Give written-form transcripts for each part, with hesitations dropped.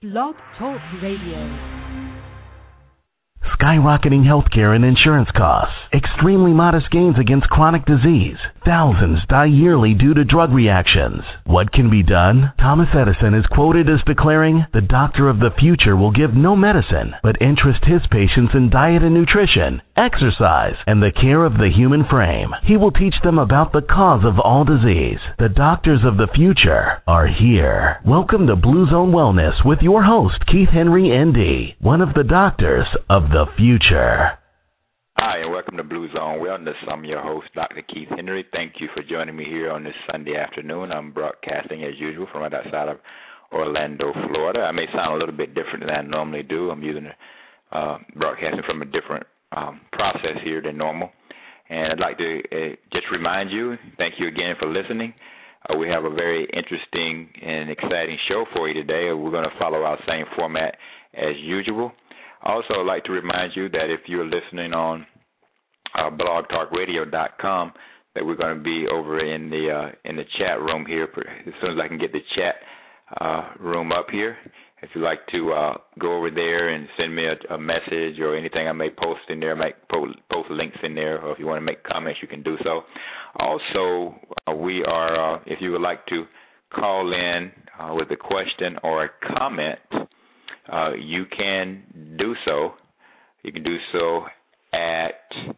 Blog Talk Radio. Skyrocketing healthcare and insurance costs, extremely modest gains against chronic disease. Thousands die yearly due to drug reactions. What can be done? Thomas Edison is quoted as declaring, "The doctor of the future will give no medicine, but interest his patients in diet and nutrition, exercise, and the care of the human frame. He will teach them about the cause of all disease. The doctors of the future are here." Welcome to Blue Zone Wellness with your host, Keith Henry, ND, one of the doctors of the future. Hi, and welcome to Blue Zone Wellness. I'm your host, Dr. Keith Henry. Thank you for joining me here on this Sunday afternoon. I'm broadcasting, as usual, from right outside of Orlando, Florida. I may sound a little bit different than I normally do. I'm using broadcasting from a different process here than normal. And I'd like to just remind you, thank you again for listening. We have a very interesting and exciting show for you today. We're going to follow our same format as usual. Also, I'd like to remind you that if you're listening on blogtalkradio.com, that we're going to be over in the chat room here as soon as I can get the chat room up here. If you'd like to go over there and send me a message or anything I may post in there, I might post links in there, or if you want to make comments, you can do so. Also, we are, if you would like to call in with a question or a comment, you can do so. You can do so at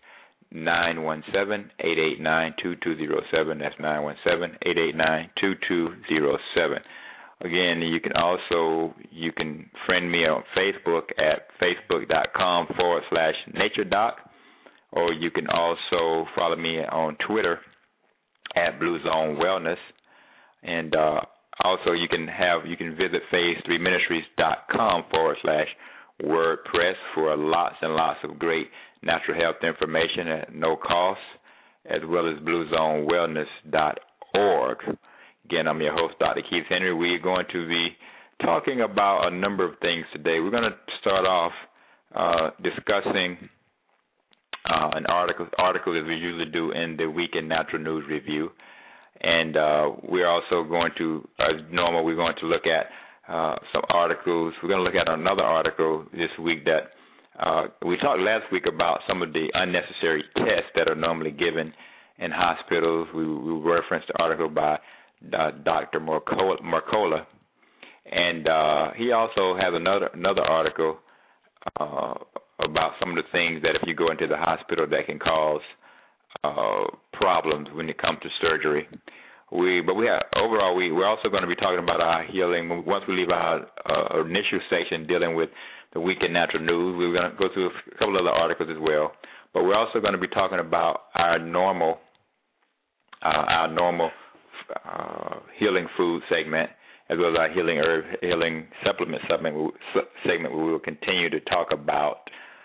917-889-2207. That's 917-889-2207. Again, you can friend me on Facebook at facebook.com/NatureDoc, or you can also follow me on Twitter at Blue Zone Wellness, and also you can visit phase3ministries.com/WordPress for lots and lots of great natural health information at no cost, as well as bluezonewellness.org. Again, I'm your host, Dr. Keith Henry. We're going to be talking about a number of things today. We're going to start off discussing an article as we usually do in the Week in Natural News Review. And we're also going to, as normal, we're going to look at some articles. We're going to look at another article this week that we talked last week about some of the unnecessary tests that are normally given in hospitals. We referenced the article by Dr. Mercola, and he also has another article about some of the things that if you go into the hospital that can cause problems when it comes to surgery. We're also going to be talking about our healing. Once we leave our initial section dealing with the Week in Natural News, we're going to go through a couple other articles as well. But we're also going to be talking about our normal healing food segment, as well as our healing supplement segment where we will continue to talk about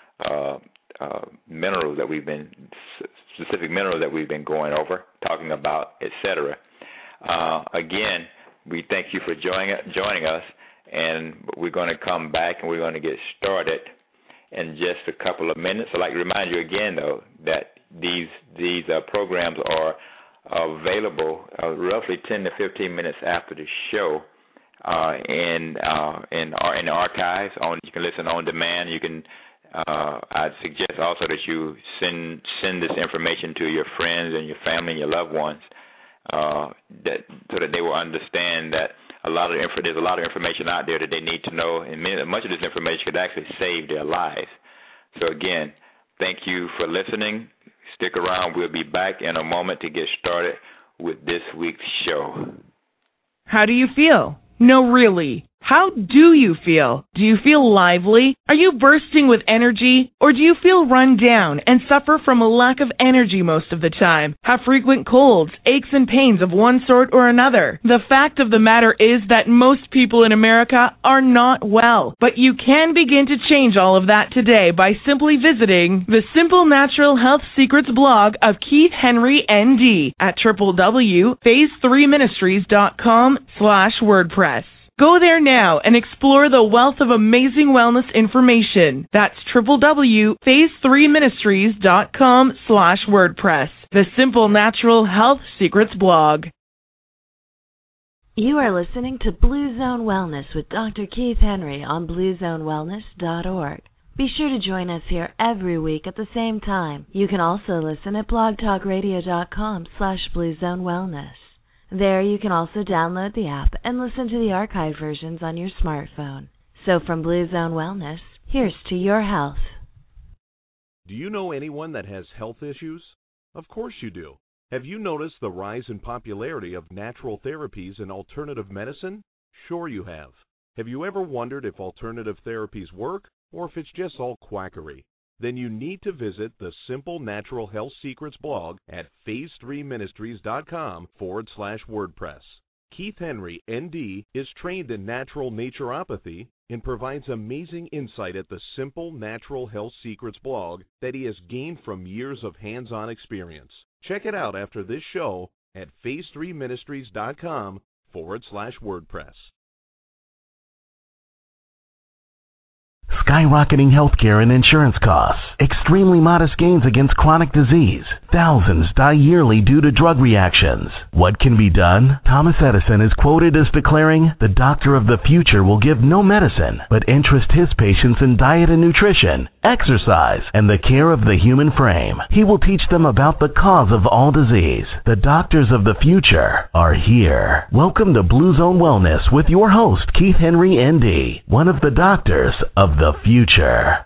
specific minerals that we've been going over, talking about, etc. Again, we thank you for joining us, and we're going to come back and we're going to get started in just a couple of minutes. I'd like to remind you again, though, that these programs are available roughly 10 to 15 minutes after the show in the archives. You can listen on demand. You can. I'd suggest also that you send this information to your friends and your family and your loved ones, so that they will understand that there's a lot of information out there that they need to know, and much of this information could actually save their lives. So again, thank you for listening. Stick around. We'll be back in a moment to get started with this week's show. How do you feel? No, really. How do you feel? Do you feel lively? Are you bursting with energy? Or do you feel run down and suffer from a lack of energy most of the time? Have frequent colds, aches and pains of one sort or another? The fact of the matter is that most people in America are not well. But you can begin to change all of that today by simply visiting the Simple Natural Health Secrets blog of Keith Henry, ND at www.phase3ministries.com/WordPress. Go there now and explore the wealth of amazing wellness information. That's www.phase3ministries.com/WordPress. The Simple Natural Health Secrets blog. You are listening to Blue Zone Wellness with Dr. Keith Henry on BlueZoneWellness.org. Be sure to join us here every week at the same time. You can also listen at blogtalkradio.com/BlueZoneWellness. There you can also download the app and listen to the archive versions on your smartphone. So from Blue Zone Wellness, here's to your health. Do you know anyone that has health issues? Of course you do. Have you noticed the rise in popularity of natural therapies and alternative medicine? Sure you have. Have you ever wondered if alternative therapies work or if it's just all quackery? Then you need to visit the Simple Natural Health Secrets blog at phase3ministries.com/WordPress. Keith Henry, ND, is trained in natural naturopathy and provides amazing insight at the Simple Natural Health Secrets blog that he has gained from years of hands-on experience. Check it out after this show at phase3ministries.com/WordPress. Skyrocketing healthcare and insurance costs, extremely modest gains against chronic disease. Thousands die yearly due to drug reactions. What can be done? Thomas Edison is quoted as declaring, "The doctor of the future will give no medicine, but interest his patients in diet and nutrition, exercise, and the care of the human frame. He will teach them about the cause of all disease. The doctors of the future are here." Welcome to Blue Zone Wellness with your host, Keith Henry, ND, one of the doctors of the future.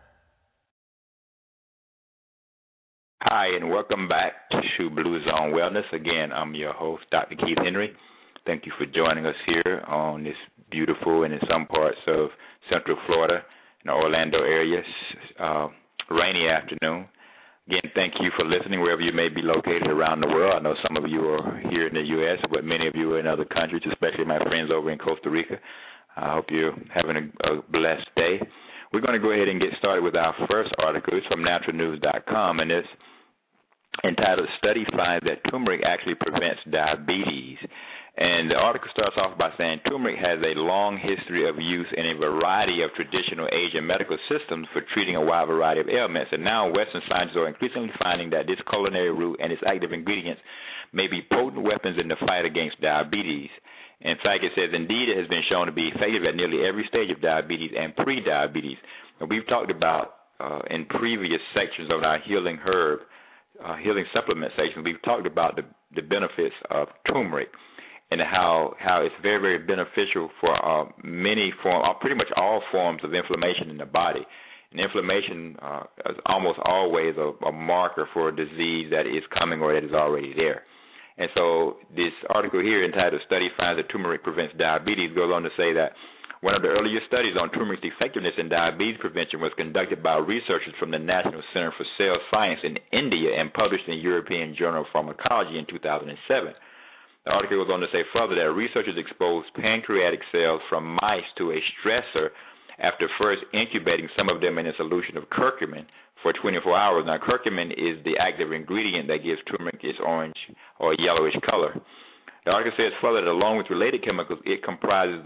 Hi, and welcome back to Blue Zone Wellness. Again, I'm your host, Dr. Keith Henry. Thank you for joining us here on this beautiful and in some parts of Central Florida and Orlando area, rainy afternoon. Again, thank you for listening wherever you may be located around the world. I know some of you are here in the U.S., but many of you are in other countries, especially my friends over in Costa Rica. I hope you're having a blessed day. We're going to go ahead and get started with our first article. It's from naturalnews.com, and it's entitled "Study Finds That Turmeric Actually Prevents Diabetes." And the article starts off by saying turmeric has a long history of use in a variety of traditional Asian medical systems for treating a wide variety of ailments. And now Western scientists are increasingly finding that this culinary root and its active ingredients may be potent weapons in the fight against diabetes. In fact, it says, indeed, it has been shown to be effective at nearly every stage of diabetes and pre-diabetes. And we've talked about in previous sections of our healing herb, healing supplement section, we've talked about the benefits of turmeric and how it's very, very beneficial for many forms, pretty much all forms of inflammation in the body. And inflammation is almost always a marker for a disease that is coming or that is already there. And so this article here entitled "Study Finds That Turmeric Prevents Diabetes" goes on to say that one of the earliest studies on turmeric's effectiveness in diabetes prevention was conducted by researchers from the National Center for Cell Science in India and published in European Journal of Pharmacology in 2007. The article goes on to say further that researchers exposed pancreatic cells from mice to a stressor after first incubating some of them in a solution of curcumin for 24 hours. Now, curcumin is the active ingredient that gives turmeric its orange or yellowish color. The article says further that along with related chemicals, it comprises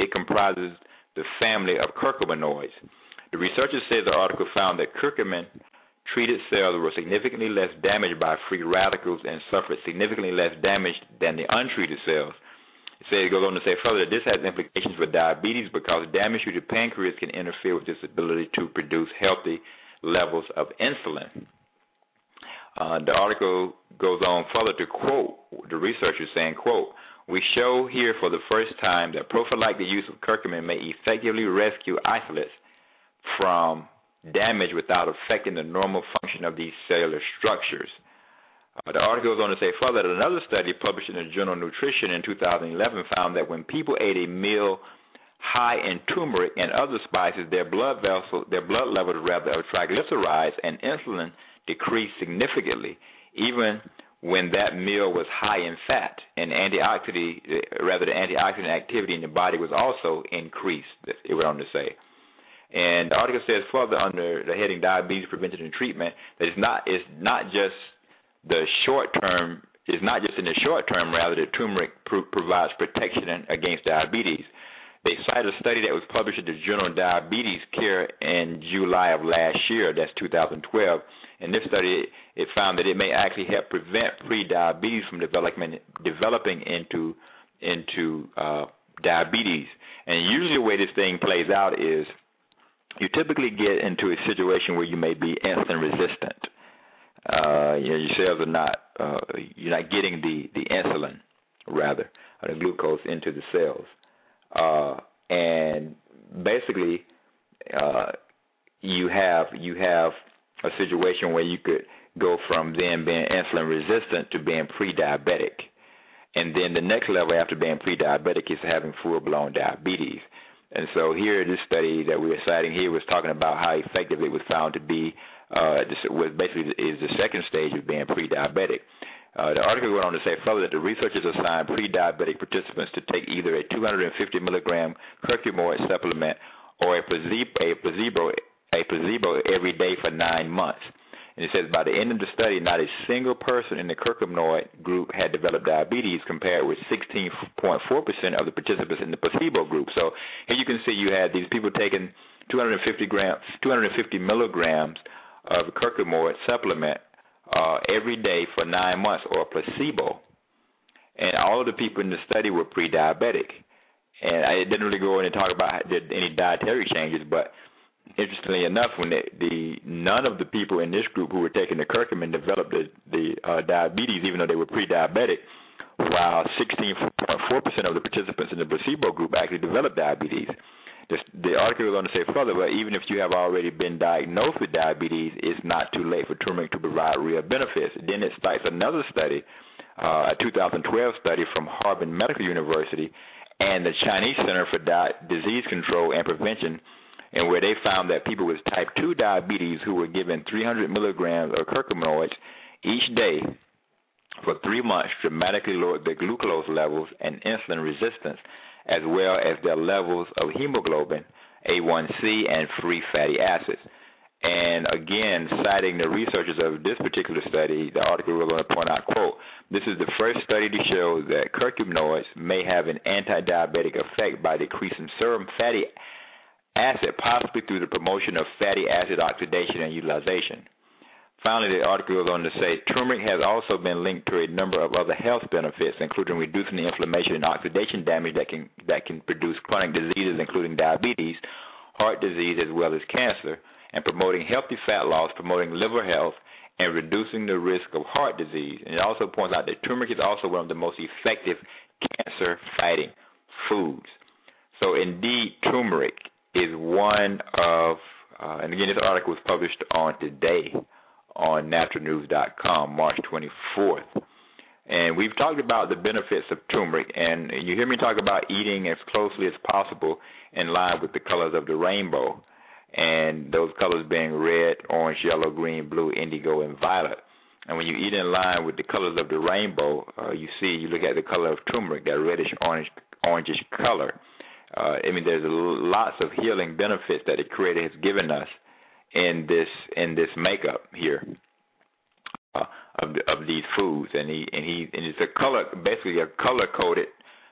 the family of curcuminoids. The researchers said the article found that curcumin-treated cells were significantly less damaged by free radicals and suffered significantly less damage than the untreated cells. It goes on to say further that this has implications for diabetes because damage to the pancreas can interfere with its ability to produce healthy levels of insulin. The article goes on further to quote the researchers saying, quote, "We show here for the first time that prophylactic use of curcumin may effectively rescue isolates from damage without affecting the normal function of these cellular structures." The article goes on to say further that another study published in the journal Nutrition in 2011 found that when people ate a meal high in turmeric and other spices, their blood levels of triglycerides and insulin decreased significally, even when that meal was high in fat, and the antioxidant activity in the body was also increased, it went on to say. And the article says further under the heading "Diabetes Prevention and Treatment" that it's not just in the short term, rather, that turmeric provides protection against diabetes. They cite a study that was published in the Journal of Diabetes Care in July of last year, that's 2012. In this study, it found that it may actually help prevent pre-diabetes from developing into into diabetes. And usually the way this thing plays out is you typically get into a situation where you may be insulin resistant. Your cells are not, you're not getting the insulin, rather, or the glucose into the cells. And basically, you have a situation where you could go from then being insulin resistant to being pre-diabetic. And then the next level after being pre-diabetic is having full-blown diabetes. And so here, this study that we were citing here was talking about how effective it was found to be, was basically is the second stage of being pre-diabetic. The article went on to say further that the researchers assigned pre-diabetic participants to take either a 250 milligram curcuminoid supplement or a placebo every day for 9 months. And it says by the end of the study, not a single person in the curcuminoid group had developed diabetes, compared with 16.4% of the participants in the placebo group. So here you can see you had these people taking 250 milligrams of curcuminoid supplement every day for 9 months, or a placebo. And all of the people in the study were pre-diabetic. And I didn't really go in and talk about any dietary changes, but interestingly enough, when none of the people in this group who were taking the curcumin developed the diabetes, even though they were pre-diabetic, while 16.4% of the participants in the placebo group actually developed diabetes. The article goes on to say further, but even if you have already been diagnosed with diabetes, it's not too late for turmeric to provide real benefits. Then it cites another study, a 2012 study from Harvard Medical University and the Chinese Center for Disease Control and Prevention, and where they found that people with type 2 diabetes who were given 300 milligrams of curcuminoids each day for 3 months dramatically lowered their glucose levels and insulin resistance, as well as their levels of hemoglobin, A1C, and free fatty acids. And again, citing the researchers of this particular study, the article we're going to point out, quote, this is the first study to show that curcuminoids may have an anti-diabetic effect by decreasing serum fatty acid, possibly through the promotion of fatty acid oxidation and utilization. Finally, the article goes on to say turmeric has also been linked to a number of other health benefits, including reducing the inflammation and oxidation damage that can produce chronic diseases, including diabetes, heart disease, as well as cancer, and promoting healthy fat loss, promoting liver health, and reducing the risk of heart disease. And it also points out that turmeric is also one of the most effective cancer-fighting foods. So indeed, turmeric is one of, and again, this article was published on today on naturalnews.com, March 24th. And we've talked about the benefits of turmeric, and you hear me talk about eating as closely as possible in line with the colors of the rainbow, and those colors being red, orange, yellow, green, blue, indigo, and violet. And when you eat in line with the colors of the rainbow, you look at the color of turmeric, that reddish, orangish color. There's lots of healing benefits that the Creator has given us in this makeup here of these foods, and it's a color, basically a color coded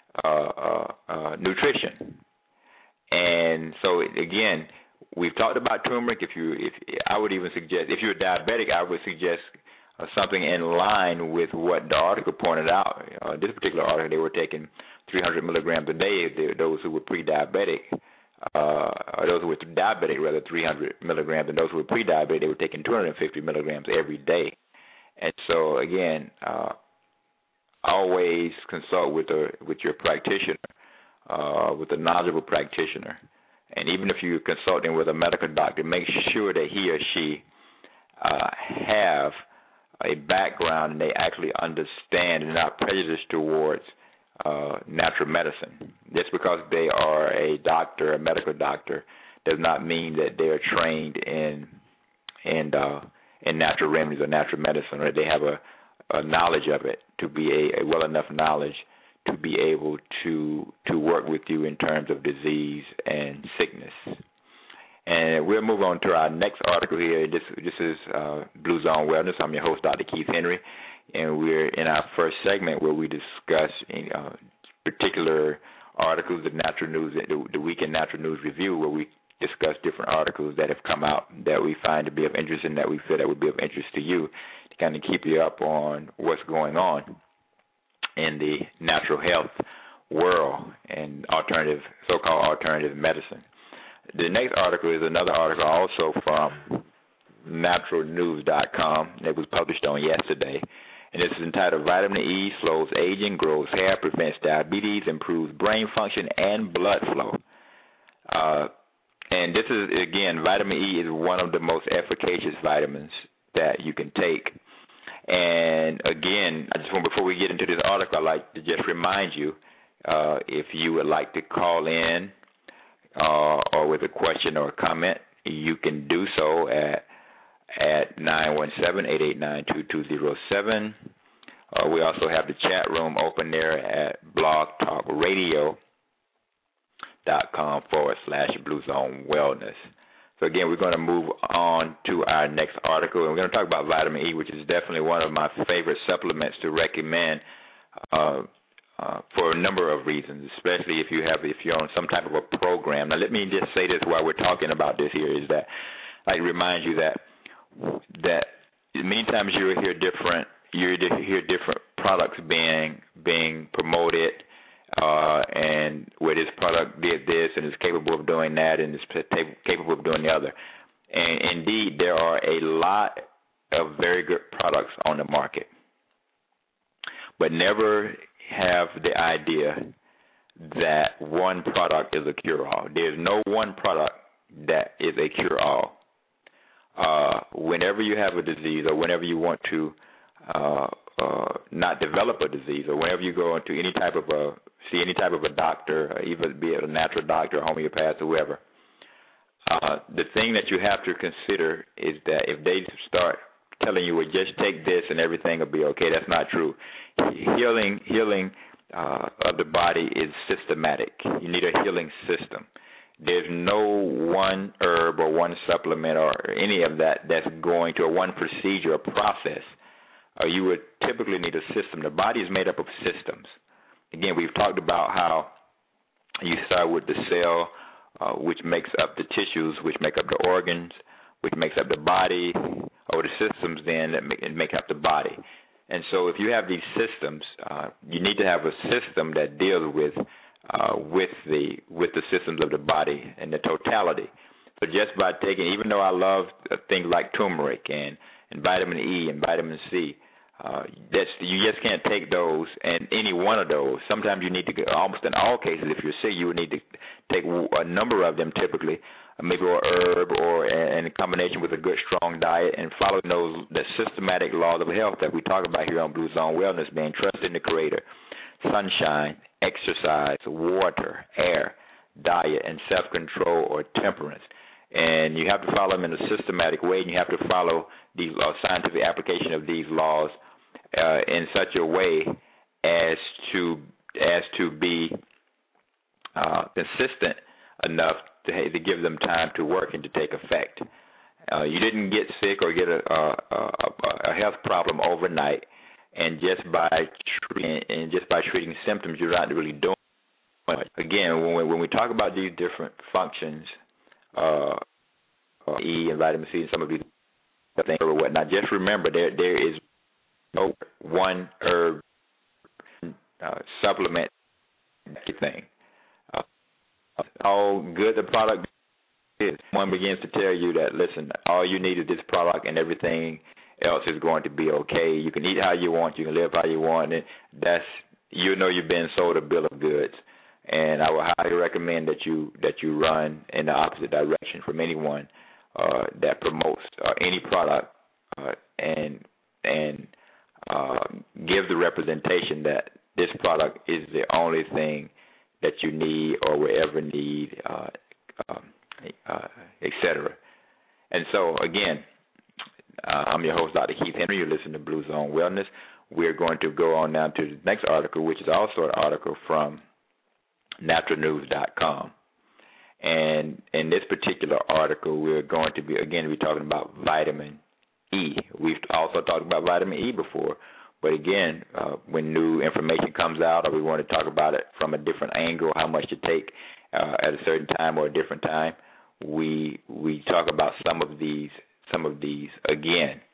nutrition. And so again, we've talked about turmeric. I would even suggest, if you're diabetic, I would suggest something in line with what the article pointed out. This particular article, they were taking 300 milligrams a day. Those who were pre-diabetic, or those who were diabetic, rather, 300 milligrams, and those who were pre-diabetic, they were taking 250 milligrams every day. And so, again, always consult with your practitioner, with a knowledgeable practitioner. And even if you're consulting with a medical doctor, make sure that he or she have a background and they actually understand and not prejudiced towards natural medicine. Just because they are a doctor, a medical doctor, does not mean that they are trained in natural remedies or natural medicine, or they have a knowledge of it, to be a well enough knowledge to be able to work with you in terms of disease and sickness. And we'll move on to our next article here. This is Blue Zone Wellness. I'm your host, Dr. Keith Henry, and we're in our first segment where we discuss particular articles, the Natural News, the Week in Natural News Review, where we discuss different articles that have come out that we find to be of interest and that we feel that would be of interest to you, to kind of keep you up on what's going on in the natural health world in so-called alternative medicine. The next article is another article also from naturalnews.com that was published on yesterday, and it's entitled "Vitamin E Slows Aging, Grows Hair, Prevents Diabetes, Improves Brain Function and Blood Flow." And this is, again, vitamin E is one of the most efficacious vitamins that you can take. And again, I just want, before we get into this article, I'd like to just remind you, if you would like to call in or with a question or a comment, you can do so at 917-889-2207. We also have the chat room open there at blogtalkradio.com/Blue Zone Wellness. So again, we're going to move on to our next article, and we're going to talk about vitamin E, which is definitely one of my favorite supplements to recommend for a number of reasons, especially if you're on some type of a program. Now, let me just say this while we're talking about this here, is that I remind you that many times you hear different products being promoted, and where this product did this and is capable of doing that and is capable of doing the other. And indeed, there are a lot of very good products on the market, but never have the idea that one product is a cure-all. There's no one product that is a cure-all. Whenever you have a disease, or whenever you want to not develop a disease, or whenever you go into any type of a doctor, even be it a natural doctor, a homeopath, or whoever, the thing that you have to consider is that if they start telling you, well, just take this and everything will be okay, that's not true. Healing of the body is systematic. You need a healing system. There's no one herb or one supplement or any of that that's going to, or one procedure or process. You would typically need a system. The body is made up of systems. Again, we've talked about how you start with the cell, which makes up the tissues, which make up the organs, which makes up the body, or the systems then that make up the body. And so if you have these systems, you need to have a system that deals with the systems of the body and the totality. So just by taking, even though I love things like turmeric and vitamin E and vitamin C, you just can't take those and any one of those. Sometimes you need to, almost in all cases, if you're sick, you would need to take a number of them typically, maybe a herb or in combination with a good strong diet, and follow the systematic laws of health that we talk about here on Blue Zone Wellness, being trust in the Creator, sunshine, exercise, water, air, diet, and self-control or temperance. And you have to follow them in a systematic way, and you have to follow the scientific application of these laws in such a way as to be consistent enough to give them time to work and to take effect. You didn't get sick or get a health problem overnight, and just by treating symptoms, you're not really doing much. Again, when we talk about these different functions, E and vitamin C and some of these things or whatnot, just remember there is no one herb supplement thing. How good the product is, one begins to tell you that, listen, all you need is this product and everything else is going to be okay. You can eat how you want, you can live how you want, and you've been sold a bill of goods. And I would highly recommend that you run in the opposite direction from anyone that promotes any product and give the representation that this product is the only thing that you need or will ever need, etc. And so, again, I'm your host, Dr. Keith Henry. You're listening to Blue Zone Wellness. We're going to go on now to the next article, which is also an article from naturalnews.com. And in this particular article, we're going to be talking about vitamin E. We've also talked about vitamin E before, but again, when new information comes out, or we want to talk about it from a different angle, how much to take at a certain time or a different time, we talk about some of these again.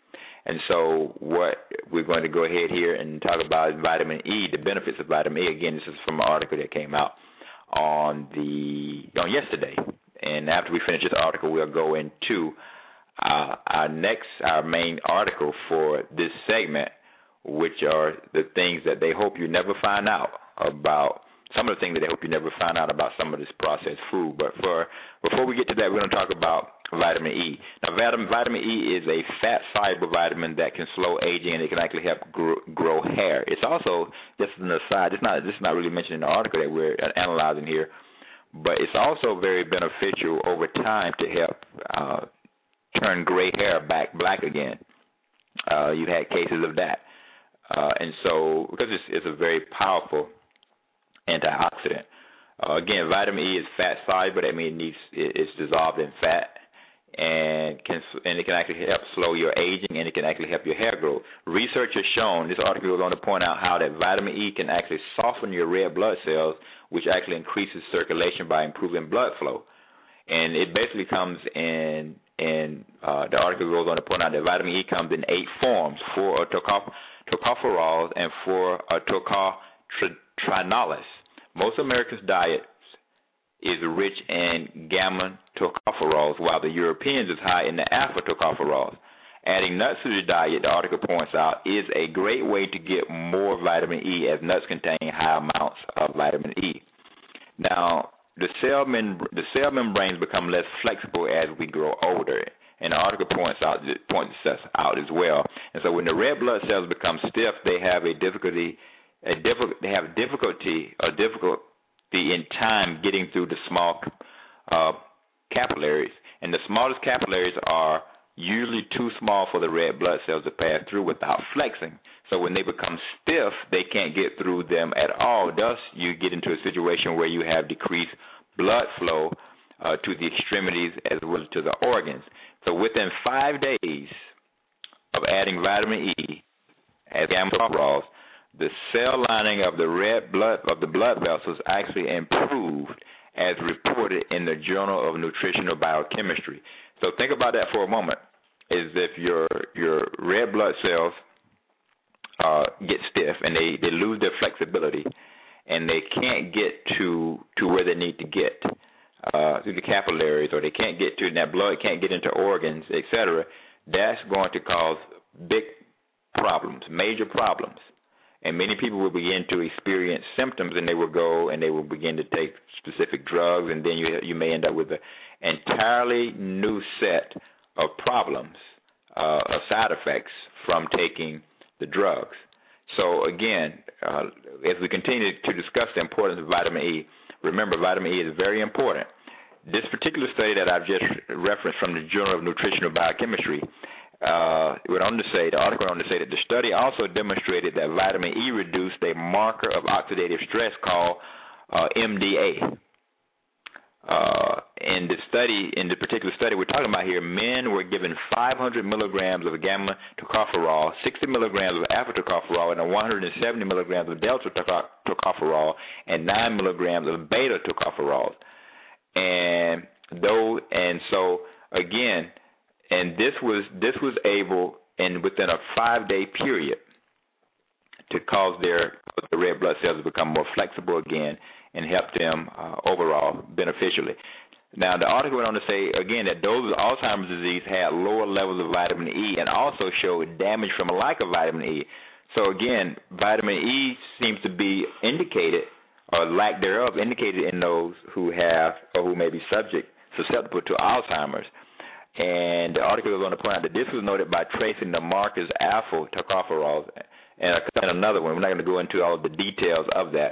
And so what we're going to go ahead here and talk about is vitamin E, the benefits of vitamin E. Again, this is from an article that came out on yesterday. And after we finish this article, we'll go into our main article for this segment, which are the things that they hope you never find out about. Some of the things that they hope you never find out about some of this processed food. But before we get to that, we're going to talk about vitamin E. Now, vitamin E is a fat-soluble vitamin that can slow aging, and it can actually help grow hair. It's also, just an aside, this is not really mentioned in the article that we're analyzing here, but it's also very beneficial over time to help turn gray hair back black again. You've had cases of that. And so, because it's a very powerful antioxidant. Again, vitamin E is fat soluble. That means it's dissolved in fat, and it can actually help slow your aging, and it can actually help your hair grow. Research has shown, this article is going to point out how that vitamin E can actually soften your red blood cells, which actually increases circulation by improving blood flow. And it basically comes in the article goes on to point out that vitamin E comes in 8 forms: 4 tocopherols and 4 tocotrienols. Most Americans' diet is rich in gamma tocopherols, while the Europeans is high in the alpha tocopherols. Adding nuts to the diet, the article points out, is a great way to get more vitamin E, as nuts contain high amounts of vitamin E. Now, the cell membranes become less flexible as we grow older, and the article points us out as well. And so, when the red blood cells become stiff, they have difficulty in time getting through the small capillaries, and the smallest capillaries are usually too small for the red blood cells to pass through without flexing. So when they become stiff, they can't get through them at all. Thus, you get into a situation where you have decreased blood flow to the extremities as well as to the organs. So within 5 days of adding vitamin E as gamma tocopherols, the cell lining of the blood vessels actually improved, as reported in the Journal of Nutritional Biochemistry. So think about that for a moment. Is if your red blood cells get stiff and they lose their flexibility, and they can't get to where they need to get through the capillaries, or they can't get to that blood, can't get into organs, etc. That's going to cause big problems, major problems. And many people will begin to experience symptoms, and they will go and they will begin to take specific drugs, and then you may end up with an entirely new set of problems, of side effects from taking the drugs. So again, as we continue to discuss the importance of vitamin E, remember vitamin E is very important. This particular study that I've just referenced from the Journal of Nutritional Biochemistry, the article went on to say that the study also demonstrated that vitamin E reduced a marker of oxidative stress called MDA. In the particular study we're talking about here, men were given 500 milligrams of gamma tocopherol, 60 milligrams of alpha tocopherol, and 170 milligrams of delta tocopherol, and 9 milligrams of beta tocopherol. And so again, and this was able, and within a 5-day period, to cause the red blood cells to become more flexible again and help them overall beneficially. Now, the article went on to say, again, that those with Alzheimer's disease had lower levels of vitamin E and also showed damage from a lack of vitamin E. So, again, vitamin E seems to be indicated, or lack thereof, indicated in those who have or who may be susceptible to Alzheimer's. And the article goes on to point out that this was noted by tracing the markers alpha tocopherols and another one. We're not going to go into all of the details of that.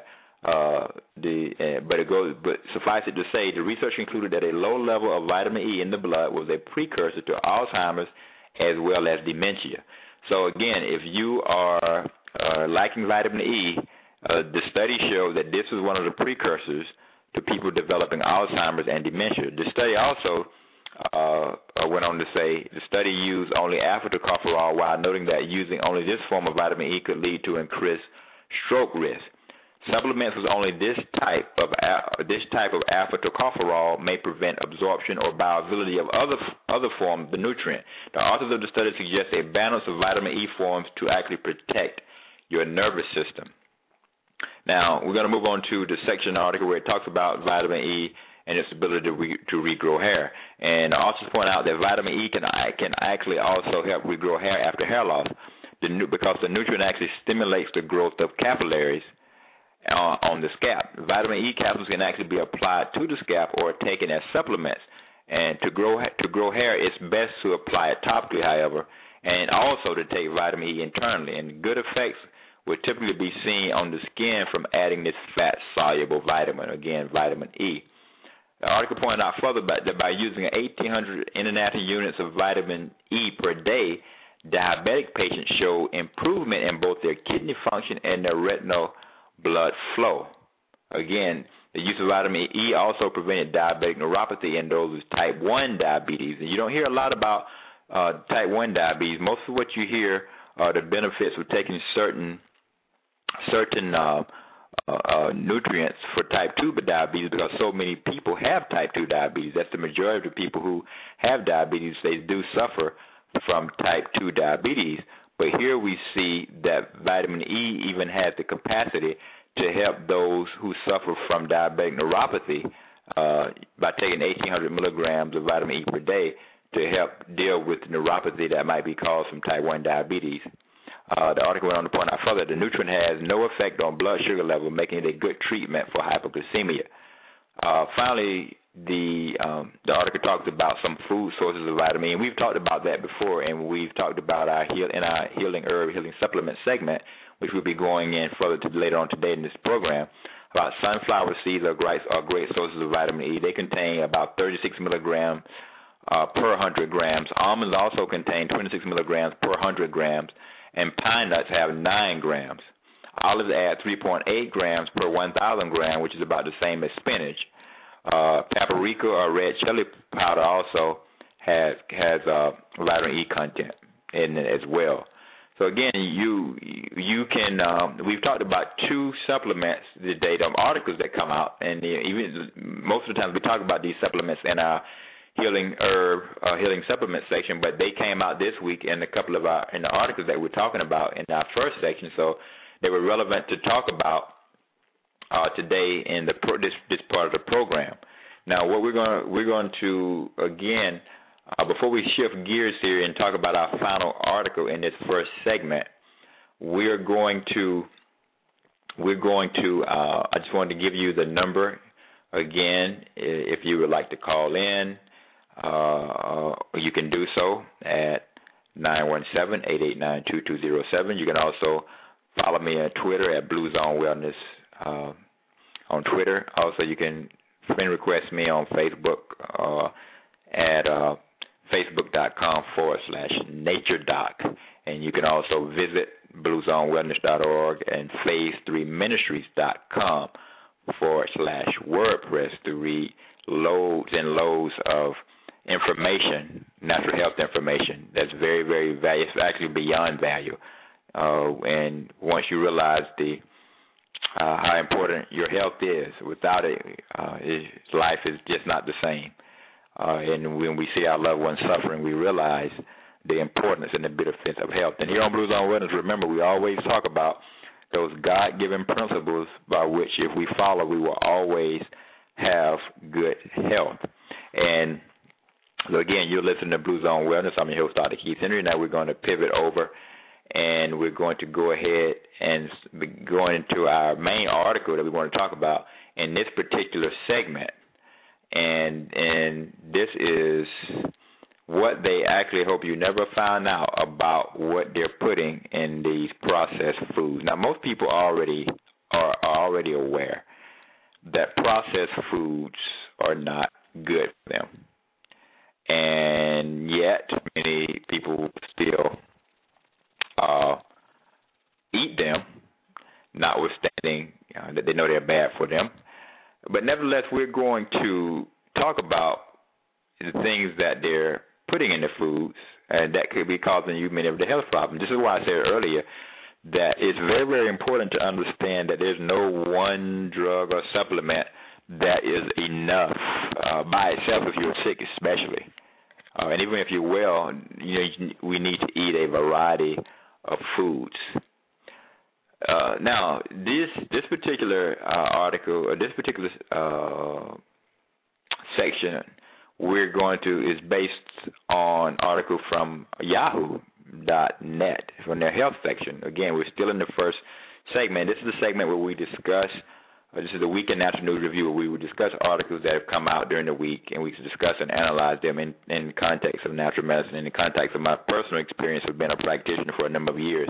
But suffice it to say, the research concluded that a low level of vitamin E in the blood was a precursor to Alzheimer's as well as dementia. So again, if you are lacking vitamin E, the study showed that this was one of the precursors to people developing Alzheimer's and dementia. The study also went on to say the study used only alpha tocopherol, while noting that using only this form of vitamin E could lead to increased stroke risk. Supplements with only this type of alpha tocopherol may prevent absorption or bioavailability of other forms of the nutrient. The authors of the study suggest a balance of vitamin E forms to actually protect your nervous system. Now, we're going to move on to the section of the article where it talks about vitamin E and its ability to regrow hair. And the authors point out that vitamin E can actually also help regrow hair after hair loss because the nutrient actually stimulates the growth of capillaries on the scalp. Vitamin E capsules can actually be applied to the scalp or taken as supplements. And to grow hair, it's best to apply it topically, however, and also to take vitamin E internally. And good effects would typically be seen on the skin from adding this fat-soluble vitamin, again, vitamin E. The article pointed out further that by using 1,800 international units of vitamin E per day, diabetic patients show improvement in both their kidney function and their retinal blood flow. Again, the use of vitamin E also prevented diabetic neuropathy in those with type 1 diabetes. And you don't hear a lot about type 1 diabetes. Most of what you hear are the benefits of taking certain nutrients for type 2 diabetes because so many people have type 2 diabetes. That's the majority of the people who have diabetes. They do suffer from type 2 diabetes. But here we see that vitamin E even has the capacity to help those who suffer from diabetic neuropathy by taking 1,800 milligrams of vitamin E per day to help deal with the neuropathy that might be caused from type 1 diabetes. The article went on to point out further the nutrient has no effect on blood sugar level, making it a good treatment for hypoglycemia. Finally, the article talks about some food sources of vitamin E. And we've talked about that before, and we've talked about our Healing Herb, Healing Supplement segment, which we'll be going in further later on today in this program, about sunflower seeds are great sources of vitamin E. They contain about 36 milligrams per 100 grams. Almonds also contain 26 milligrams per 100 grams. And pine nuts have 9 grams. Olives add 3.8 grams per 1,000 grams, which is about the same as spinach. Paprika or red chili powder also has vitamin E content in it as well. So again, you can we've talked about 2 supplements today, the articles that come out, and even most of the time we talk about these supplements in our Healing Herb, Healing Supplement section, but they came out this week in a couple of in the articles that we're talking about in our first section, so they were relevant to talk about today in this part of the program. Now, what we're going to again, before we shift gears here and talk about our final article in this first segment, we're going to. I just wanted to give you the number again, if you would like to call in. You can do so at 917-889-2207. You can also follow me on Twitter at Blue Zone Wellness on Twitter. Also, you can friend request me on Facebook at facebook.com/NatureDoc. And you can also visit BlueZoneWellness.org and phase3ministries.com/WordPress to read loads and loads of information, natural health information that's very, very valuable. It's actually beyond value. And once you realize how important your health is, without it, life is just not the same. And when we see our loved ones suffering, we realize the importance and the benefits of health. And here on Blue Zone Wellness, remember, we always talk about those God-given principles by which, if we follow, we will always have good health. And so again, you're listening to Blue Zone Wellness. I'm your host, Dr. Keith Henry. Now we're going to pivot over, and we're going to go ahead and be going into our main article that we want to talk about in this particular segment. And this is what they actually hope you never found out about what they're putting in these processed foods. Now, most people are already aware that processed foods are not good for them. And yet, many people still eat them, notwithstanding that they know they're bad for them. But nevertheless, we're going to talk about the things that they're putting in the foods, and that could be causing you many of the health problems. This is why I said earlier that it's very, very important to understand that there's no one drug or supplement that is enough by itself if you're sick, especially. And even if you're well, we need to eat a variety of foods. Now, this particular article, or this particular section we're going to is based on an article from Yahoo.net from their health section. Again, we're still in the first segment. This is the segment where we discuss. This is the Week in Natural News Review, where we will discuss articles that have come out during the week, and we can discuss and analyze them in context of natural medicine, in the context of my personal experience of being a practitioner for a number of years.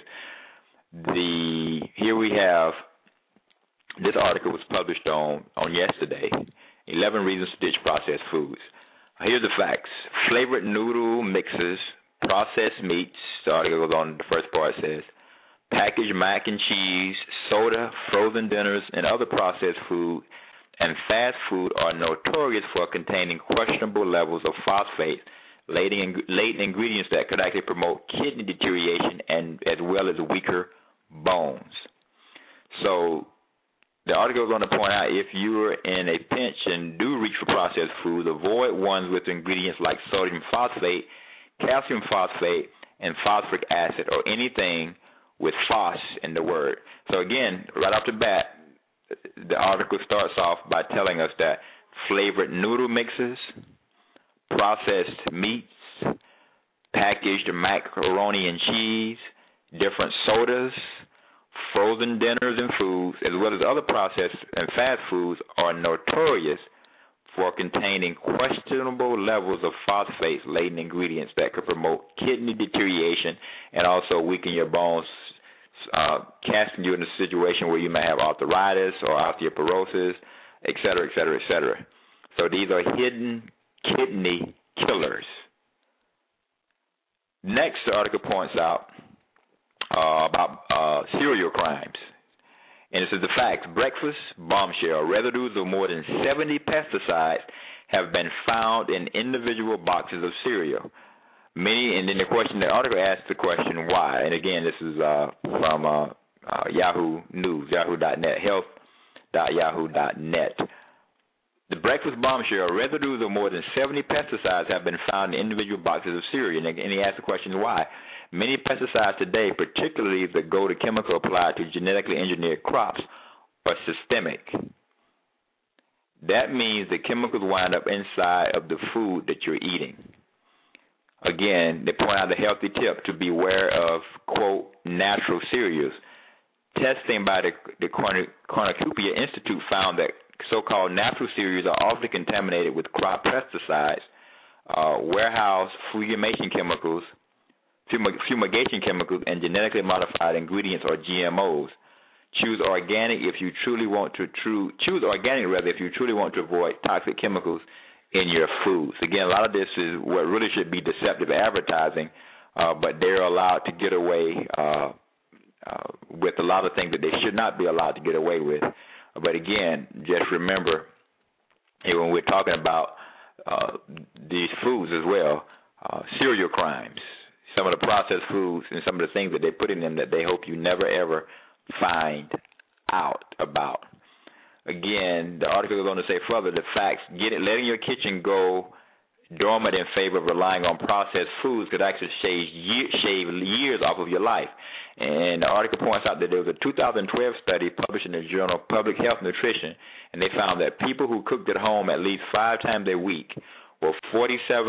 Here we have, this article was published on yesterday, 11 Reasons to Ditch Processed Foods. Here's the facts. Flavored noodle mixes, processed meats, the article goes on, the first part says, packaged mac and cheese, soda, frozen dinners, and other processed food and fast food are notorious for containing questionable levels of phosphate, latent ingredients that could actually promote kidney deterioration and as well as weaker bones. So the article goes on to point out, if you're in a pinch and do reach for processed foods, avoid ones with ingredients like sodium phosphate, calcium phosphate, and phosphoric acid, or anything with phos in the word. So again, right off the bat, the article starts off by telling us that flavored noodle mixes, processed meats, packaged macaroni and cheese, different sodas, frozen dinners and foods, as well as other processed and fast foods are notorious for containing questionable levels of phosphates, latent ingredients that could promote kidney deterioration and also weaken your bones, casting you in a situation where you may have arthritis or osteoporosis, et cetera, et cetera, et cetera. So these are hidden kidney killers. Next, the article points out about cereal crimes. And it says the facts: breakfast bombshell, residues of more than 70 pesticides have been found in individual boxes of cereal. And then the article asks the question, why? And again, this is from Yahoo News, yahoo.net, health.yahoo.net. The breakfast bombshell, residues of more than 70 pesticides have been found in individual boxes of cereal. And he asks the question, why? Many pesticides today, particularly the go-to chemical applied to genetically engineered crops, are systemic. That means the chemicals wind up inside of the food that you're eating. Again, they point out the healthy tip to beware of, quote, natural cereals. Testing by the Cornucopia Institute found that so-called natural cereals are often contaminated with crop pesticides, warehouse fumigation chemicals, and genetically modified ingredients, or GMOs. Choose organic if you truly want to avoid toxic chemicals in your foods. Again, a lot of this is what really should be deceptive advertising, but they're allowed to get away with a lot of things that they should not be allowed to get away with. But again, just remember, when we're talking about these foods as well, cereal crimes, some of the processed foods and some of the things that they put in them that they hope you never, ever find out about. Again, the article goes on to say further, the facts, letting your kitchen go dormant in favor of relying on processed foods could actually shave years off of your life. And the article points out that there was a 2012 study published in the journal Public Health Nutrition, and they found that people who cooked at home at least 5 times a week were 47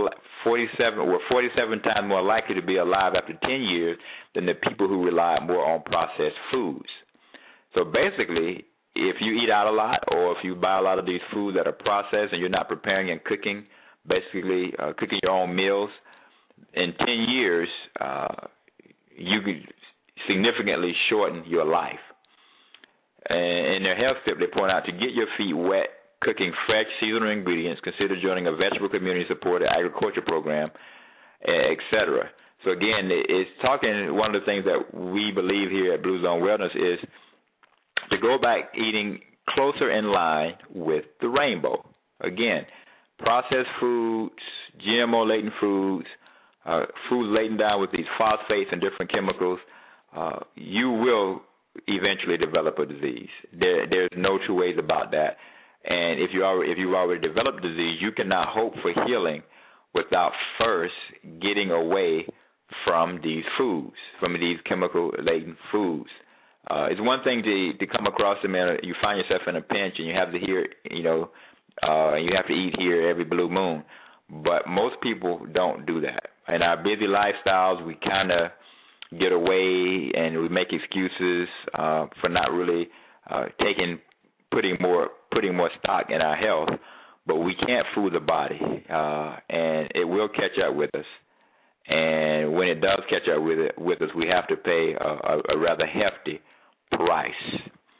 times more likely to be alive after 10 years than the people who relied more on processed foods. So basically, if you eat out a lot, or if you buy a lot of these foods that are processed and you're not preparing and cooking, basically cooking your own meals, in 10 years, you could significantly shorten your life. And in their health tip, they point out to get your feet wet cooking fresh seasonal ingredients, consider joining a vegetable community-supported agriculture program, etc. So again, it's talking, one of the things that we believe here at Blue Zone Wellness is to go back eating closer in line with the rainbow. Again, processed foods, GMO-laden foods, foods laden down with these phosphates and different chemicals, you will eventually develop a disease. There's no two ways about that. And if you've already developed disease, you cannot hope for healing without first getting away from these foods, from these chemical-laden foods. It's one thing to come across them and you find yourself in a pinch and you have to hear, you have to eat here every blue moon. But most people don't do that. In our busy lifestyles, we kind of get away and we make excuses for not really putting more stock in our health. But we can't fool the body, and it will catch up with us. And when it does catch up with us, we have to pay a rather hefty price.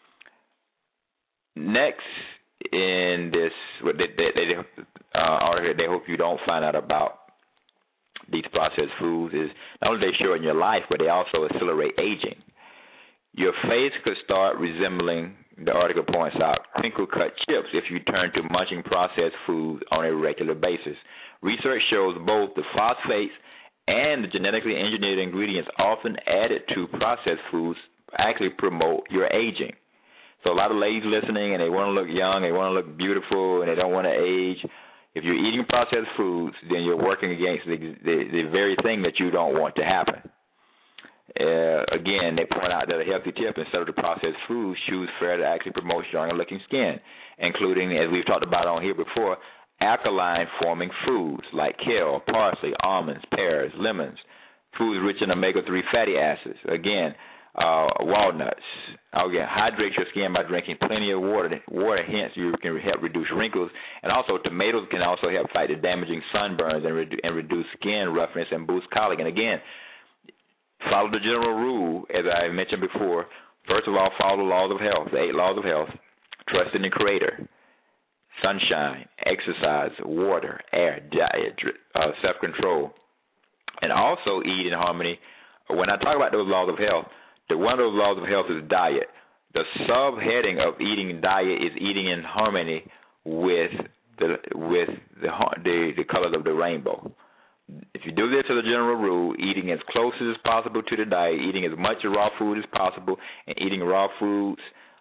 Next, in this, they hope you don't find out about these processed foods is not only they shorten your life, but they also accelerate aging. Your face could start resembling, the article points out, crinkle-cut chips if you turn to munching processed foods on a regular basis. Research shows both the phosphates and the genetically engineered ingredients often added to processed foods actually promote your aging. So a lot of ladies listening, and they want to look young, they want to look beautiful, and they don't want to age. If you're eating processed foods, then you're working against the very thing that you don't want to happen. Again, they point out that a healthy tip, instead of the processed foods, choose fare that actually promotes younger-looking skin, including, as we've talked about on here before, alkaline-forming foods like kale, parsley, almonds, pears, lemons, foods rich in omega-3 fatty acids. Again, walnuts. Again, hydrate your skin by drinking plenty of water. Hence, you can help reduce wrinkles. And also, tomatoes can also help fight the damaging sunburns and reduce skin roughness and boost collagen. Again, follow the general rule, as I mentioned before. First of all, follow the laws of health, the 8 laws of health. Trust in the Creator. Sunshine, exercise, water, air, diet, self-control. And also eat in harmony. When I talk about those laws of health, one of those laws of health is diet. The subheading of eating diet is eating in harmony with the colors of the rainbow. If you do this as a general rule, eating as close as possible to the diet, eating as much raw food as possible, and eating raw foods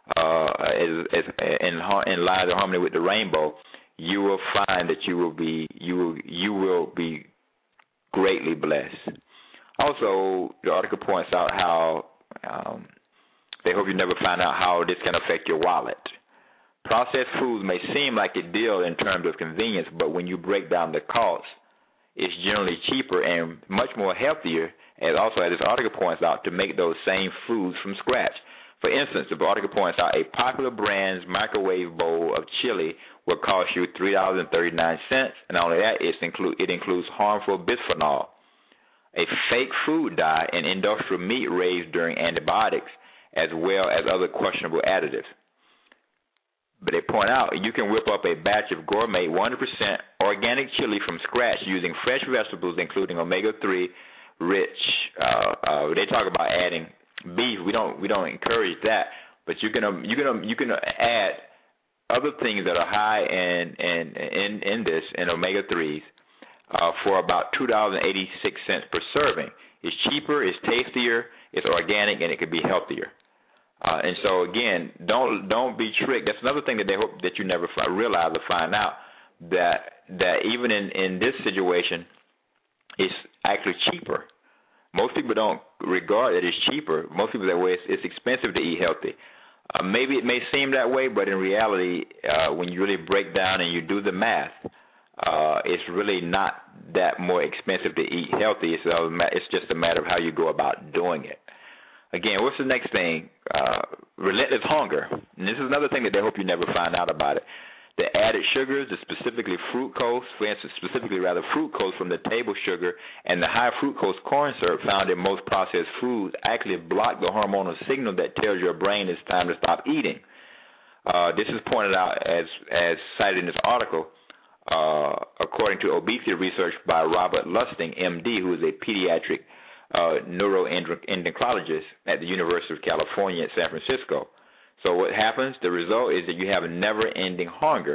in line of harmony with the rainbow, you will find that you will be greatly blessed. Also, the article points out how they hope you never find out how this can affect your wallet. Processed foods may seem like a deal in terms of convenience, but when you break down the cost, it's generally cheaper and much more healthier, as this article points out, to make those same foods from scratch. For instance, the article points out a popular brand's microwave bowl of chili will cost you $3.39, and not only that, it includes harmful bisphenol, a fake food dye, and industrial meat raised during antibiotics, as well as other questionable additives. But they point out you can whip up a batch of gourmet 100% organic chili from scratch using fresh vegetables, including omega-3 rich. They talk about adding beef. We don't encourage that, but you can add other things that are high in omega-3s for about $2.86 per serving. It's cheaper, it's tastier, it's organic, and it could be healthier. And so again, don't be tricked. That's another thing that they hope that you never realize or find out, that even in this situation, it's actually cheaper. Most people don't regard it as cheaper. Most people say, well, it's expensive to eat healthy. Maybe it may seem that way, but in reality, when you really break down and you do the math, it's really not that more expensive to eat healthy. It's just a matter of how you go about doing it. Again, what's the next thing? Relentless hunger. And this is another thing that they hope you never find out about it. The added sugars, specifically fructose from the table sugar, and the high fructose corn syrup found in most processed foods actually block the hormonal signal that tells your brain it's time to stop eating. This is pointed out as cited in this article, according to obesity research by Robert Lustig, MD, who is a pediatric neuroendocrinologist at the University of California at San Francisco. So what happens? The result is that you have a never-ending hunger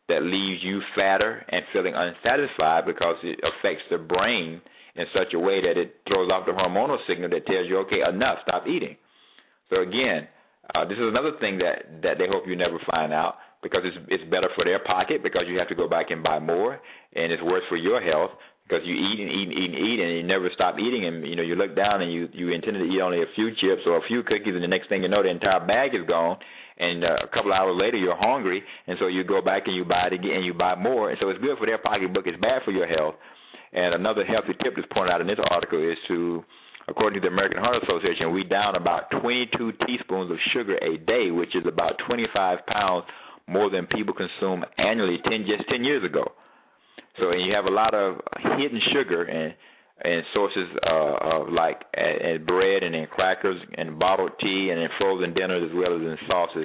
that leaves you fatter and feeling unsatisfied because it affects the brain in such a way that it throws off the hormonal signal that tells you, okay, enough, stop eating. So again, this is another thing that they hope you never find out, because it's better for their pocket, because you have to go back and buy more, and it's worse for your health because you eat and eat and eat and eat, and you never stop eating, and you look down and you intended to eat only a few chips or a few cookies, and the next thing you know, the entire bag is gone, and a couple of hours later you're hungry, and so you go back and you buy it again and you buy more, and so it's good for their pocketbook, it's bad for your health. And another healthy tip that's pointed out in this article is to, according to the American Heart Association, we down about 22 teaspoons of sugar a day, which is about 25 pounds more than people consume annually just 10 years ago. So, and you have a lot of hidden sugar and sources of like and bread and in crackers and bottled tea and in frozen dinners as well as in sauces,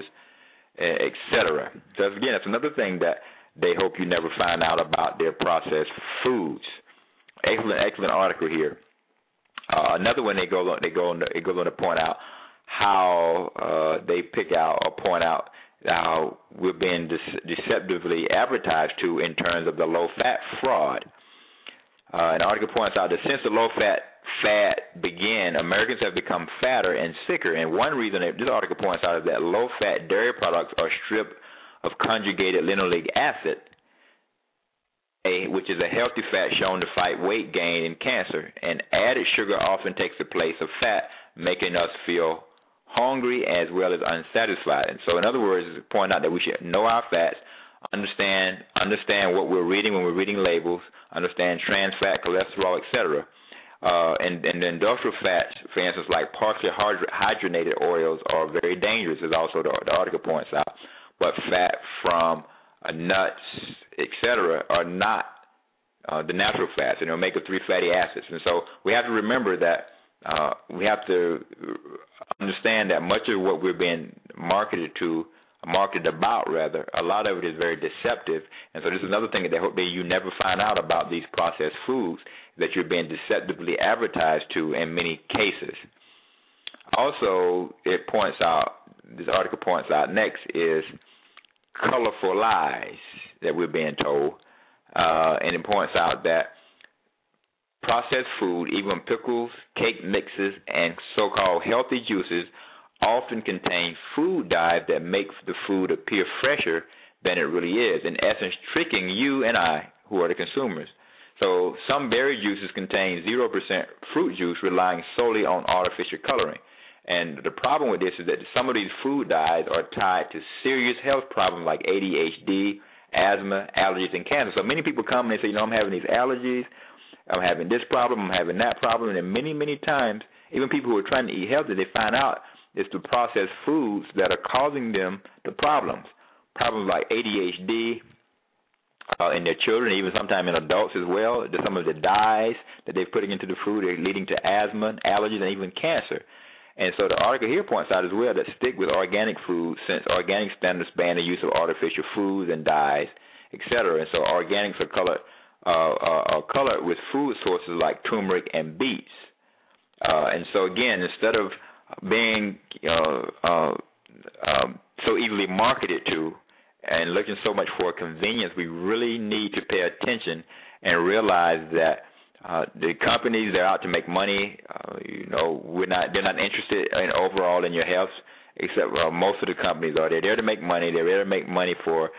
etc. So again, that's another thing that they hope you never find out about their processed foods. Excellent article here. Another one it goes on to point out how they pick out or point out how we're being deceptively advertised to in terms of the low-fat fraud. An article points out that since the low-fat fad began, Americans have become fatter and sicker. And one reason this article points out is that low-fat dairy products are stripped of conjugated linoleic acid, which is a healthy fat shown to fight weight gain and cancer. And added sugar often takes the place of fat, making us feel hungry as well as unsatisfied. And so in other words, it's pointing out that we should know our fats, understand what we're reading when we're reading labels, understand trans fat, cholesterol, etc. And the industrial fats, for instance, like partially hydrogenated oils, are very dangerous, as also the article points out. But fat from nuts, etc., are not the natural fats, and omega-3 fatty acids. And so we have to remember that we have to understand that much of what we're being marketed about, a lot of it is very deceptive. And so this is another thing that they hope that you never find out about these processed foods, that you're being deceptively advertised to in many cases. Also, this article points out next is colorful lies that we're being told. And it points out that processed food, even pickles, cake mixes, and so-called healthy juices often contain food dyes that make the food appear fresher than it really is, in essence tricking you and I, who are the consumers. So some berry juices contain 0% fruit juice, relying solely on artificial coloring. And the problem with this is that some of these food dyes are tied to serious health problems like ADHD, asthma, allergies, and cancer. So many people come and they say, I'm having these allergies, I'm having this problem, I'm having that problem, and many, many times, even people who are trying to eat healthy, they find out it's the processed foods that are causing them the problems. Problems like ADHD in their children, even sometimes in adults as well. Some of the dyes that they're putting into the food are leading to asthma, allergies, and even cancer. And so the article here points out as well that stick with organic foods, since organic standards ban the use of artificial foods and dyes, etc. And so organics are colored with food sources like turmeric and beets. And so again, instead of being so easily marketed to and looking so much for convenience, we really need to pay attention and realize that the companies, they're out to make money. They're not interested in overall in your health, except most of the companies are. They're there to make money. They're there to make money for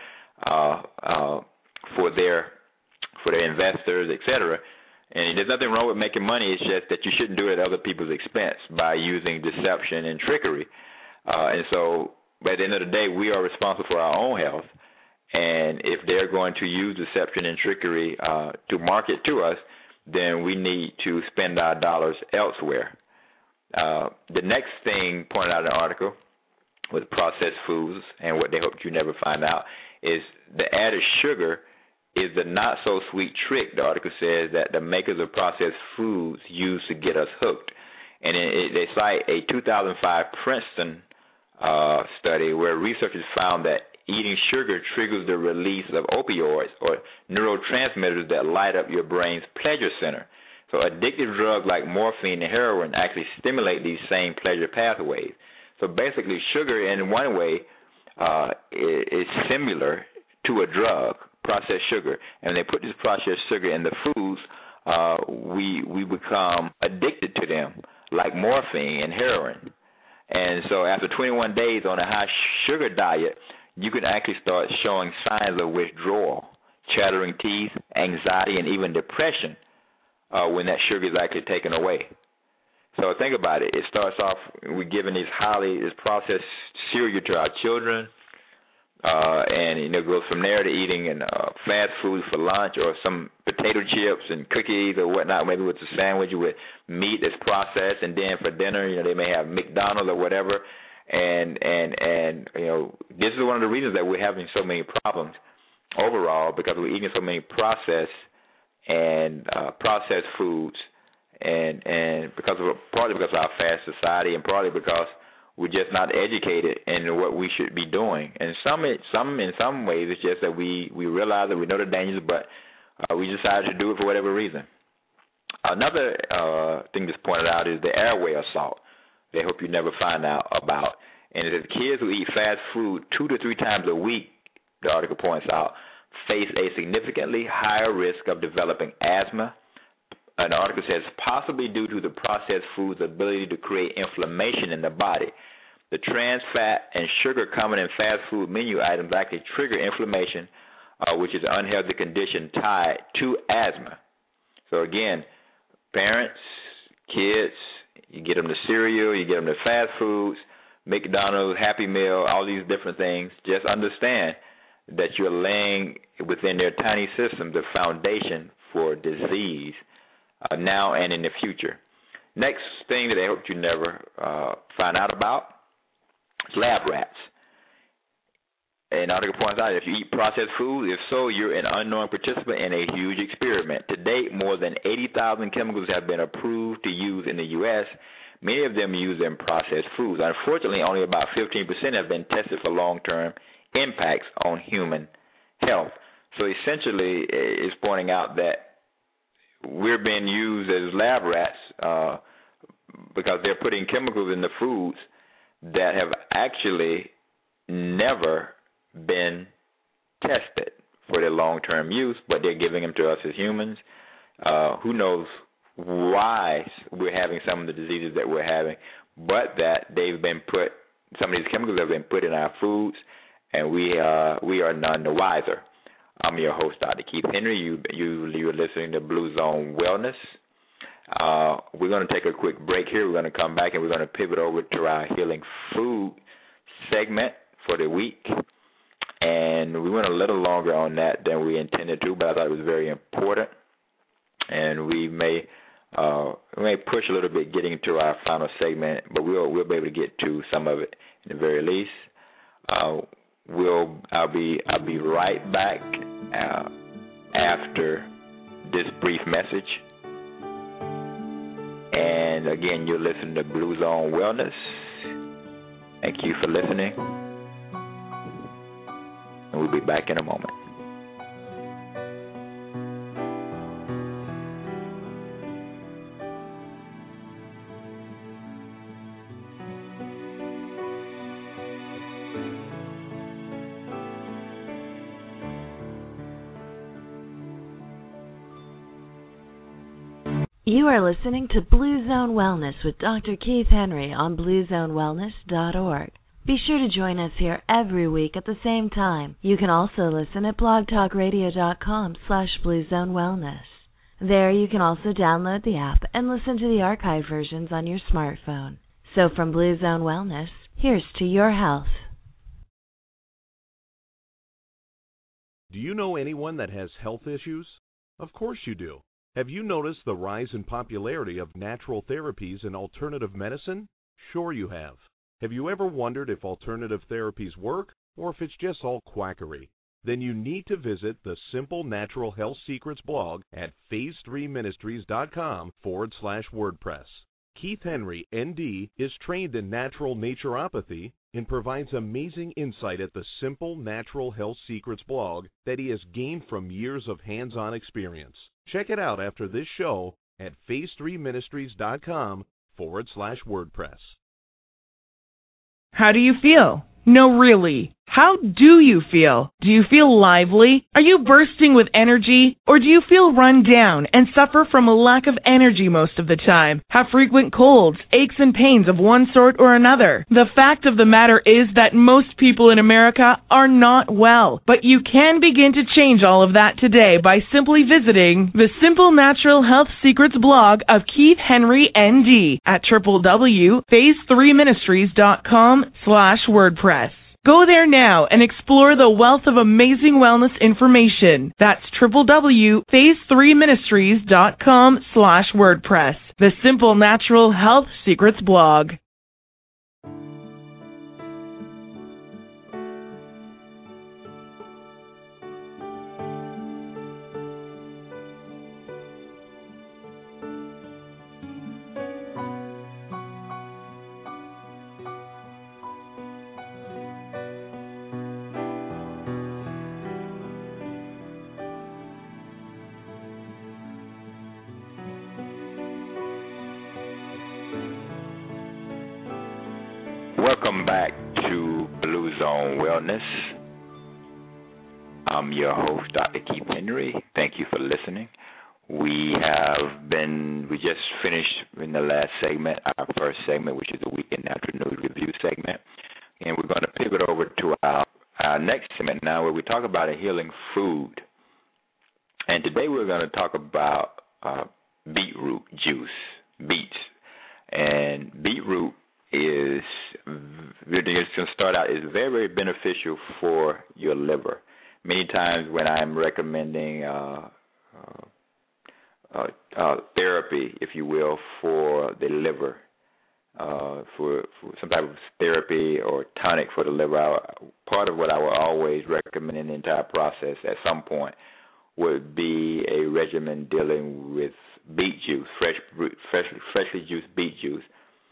their investors, etc. And there's nothing wrong with making money. It's just that you shouldn't do it at other people's expense by using deception and trickery. And so, at the end of the day, we are responsible for our own health. And if they're going to use deception and trickery to market to us, then we need to spend our dollars elsewhere. The next thing pointed out in the article with processed foods and what they hope you never find out is the added sugar is the not-so-sweet trick. The article says that the makers of processed foods use to get us hooked. And they cite a 2005 Princeton study where researchers found that eating sugar triggers the release of opioids, or neurotransmitters that light up your brain's pleasure center. So addictive drugs like morphine and heroin actually stimulate these same pleasure pathways. So basically, sugar in one way is similar to a drug, processed sugar. And when they put this processed sugar in the foods, we become addicted to them, like morphine and heroin. And so after 21 days on a high sugar diet, you can actually start showing signs of withdrawal, chattering teeth, anxiety, and even depression when that sugar is actually taken away. So think about it. It starts off, we're giving this processed cereal to our children, and it goes from there to eating fast food for lunch, or some potato chips and cookies or whatnot, maybe with a sandwich with meat that's processed, and then for dinner, they may have McDonald's or whatever. And this is one of the reasons that we're having so many problems overall, because we're eating so many processed foods, and partly because of our fast society, and partly because we're just not educated in what we should be doing. And in some ways, it's just that we realize that we know the dangers, but we decided to do it for whatever reason. Another thing that's pointed out is the airway assault. They hope you never find out about. And it says kids who eat fast food 2 to 3 times a week, the article points out, face a significantly higher risk of developing asthma. An article says possibly due to the processed food's ability to create inflammation in the body. The trans fat and sugar common in fast food menu items actually trigger inflammation, which is an unhealthy condition tied to asthma. So again, parents, kids, you get them the cereal, you get them the fast foods, McDonald's, Happy Meal, all these different things. Just understand that you're laying within their tiny system the foundation for disease now and in the future. Next thing that I hope you never find out about is lab rats. An article points out if you eat processed food, if so, you're an unknown participant in a huge experiment. To date, more than 80,000 chemicals have been approved to use in the U.S., many of them used in processed foods. Unfortunately, only about 15% have been tested for long-term impacts on human health. So essentially, it's pointing out that we're being used as lab rats because they're putting chemicals in the foods that have actually never been tested for their long-term use, but they're giving them to us as humans. Who knows why we're having some of the diseases that we're having, but that some of these chemicals have been put in our foods, and we are none the wiser. I'm your host, Dr. Keith Henry. You're listening to Blue Zone Wellness. We're going to take a quick break here. We're going to come back, and we're going to pivot over to our healing food segment for the week. And we went a little longer on that than we intended to, but I thought it was very important. And we may push a little bit getting to our final segment, but we'll be able to get to some of it in the very least. I'll be right back after this brief message. And again, you're listening to Blue Zone Wellness. Thank you for listening. And we'll be back in a moment. You are listening to Blue Zone Wellness with Dr. Keith Henry on BlueZoneWellness.org. Be sure to join us here every week at the same time. You can also listen at blogtalkradio.com/BlueZoneWellness. There you can also download the app and listen to the archive versions on your smartphone. So from Blue Zone Wellness, here's to your health. Do you know anyone that has health issues? Of course you do. Have you noticed the rise in popularity of natural therapies and alternative medicine? Sure you have. Have you ever wondered if alternative therapies work or if it's just all quackery? Then you need to visit the Simple Natural Health Secrets blog at phase3ministries.com/WordPress. Keith Henry, ND, is trained in natural naturopathy and provides amazing insight at the Simple Natural Health Secrets blog that he has gained from years of hands-on experience. Check it out after this show at phase3ministries.com/WordPress. How do you feel? No, really. How do you feel? Do you feel lively? Are you bursting with energy? Or do you feel run down and suffer from a lack of energy most of the time? Have frequent colds, aches and pains of one sort or another? The fact of the matter is that most people in America are not well, but you can begin to change all of that today by simply visiting the Simple Natural Health Secrets blog of Keith Henry, ND at www.phase3ministries.com/WordPress. Go there now and explore the wealth of amazing wellness information. That's www.phase3ministries.com/WordPress. The Simple Natural Health Secrets blog. Welcome back to Blue Zone Wellness. I'm your host, Dr. Keith Henry. Thank you for listening. We just finished in the last segment, our first segment, which is the Weekend Natural News Review segment. And we're going to pivot over to our next segment now, where we talk about a healing food. And today we're going to talk about beetroot juice, beets. And beetroot is very, very beneficial for your liver. Many times when I'm recommending therapy, if you will, for the liver, for some type of therapy or tonic for the liver, part of what I will always recommend in the entire process at some point would be a regimen dealing with beet juice, freshly juiced beet juice,